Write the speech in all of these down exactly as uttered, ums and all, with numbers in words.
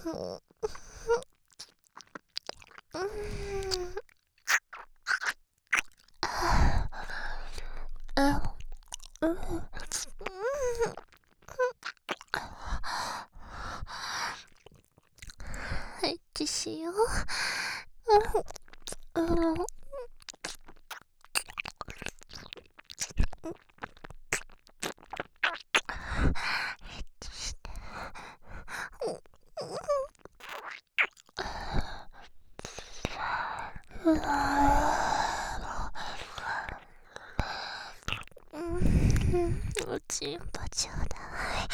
エッチしよう。おちんぽちょうだい。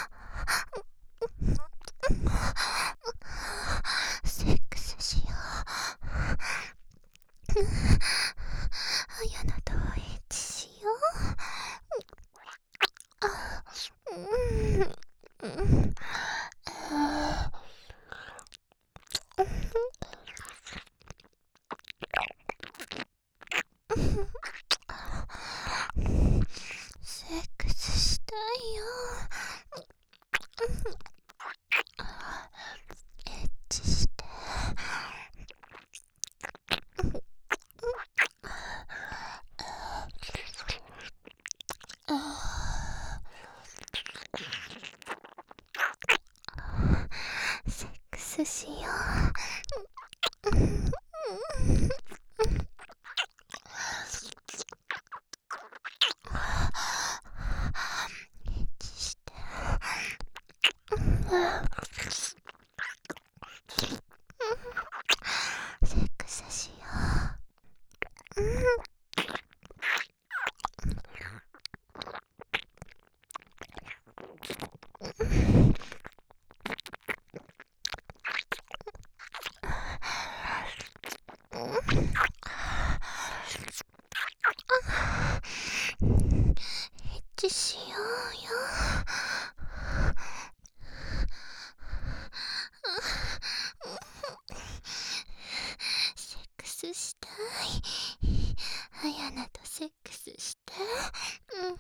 セックスしよう。あやなとエッチしよう。うんセックスしたいよ。エッチして。セックスしよう。エッチして。セックスしよう。エッチしようよ。セックスしたい。あやなとセックスして。うん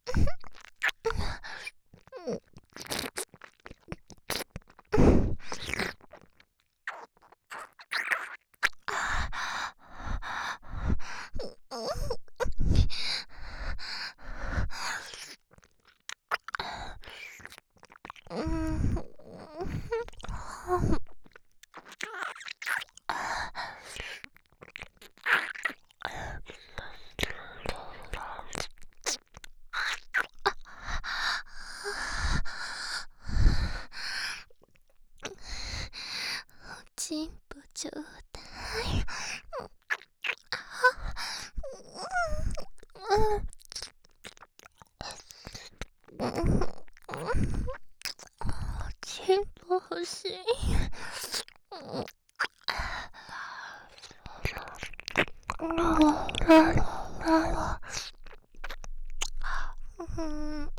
おちんぽちょうだい。おちんぽ欲しい。うん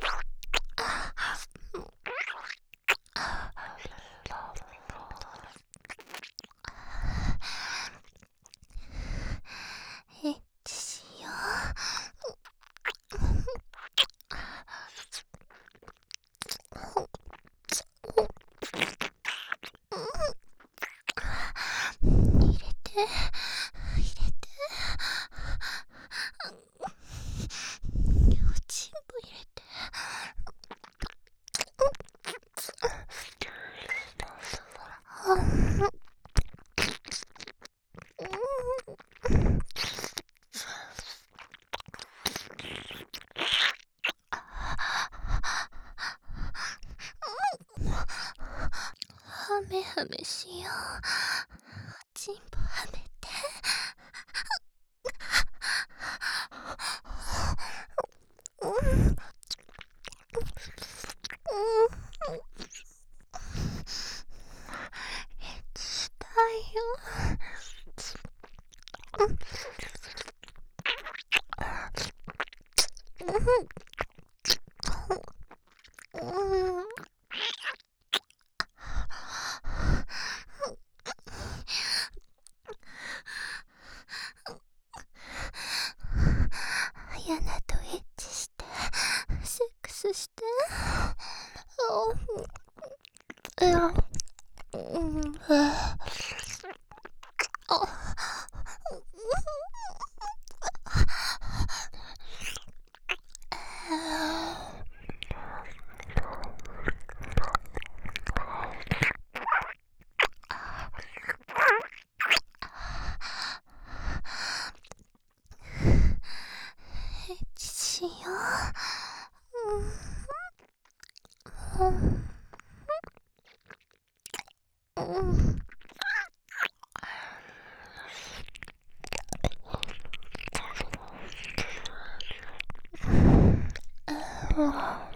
エッチしよう。入れて入れて。おちんぽ入れて。はめはめしよう。おちんぽはめて。うんエッチしたいよ。うんエッチしよう。うんうん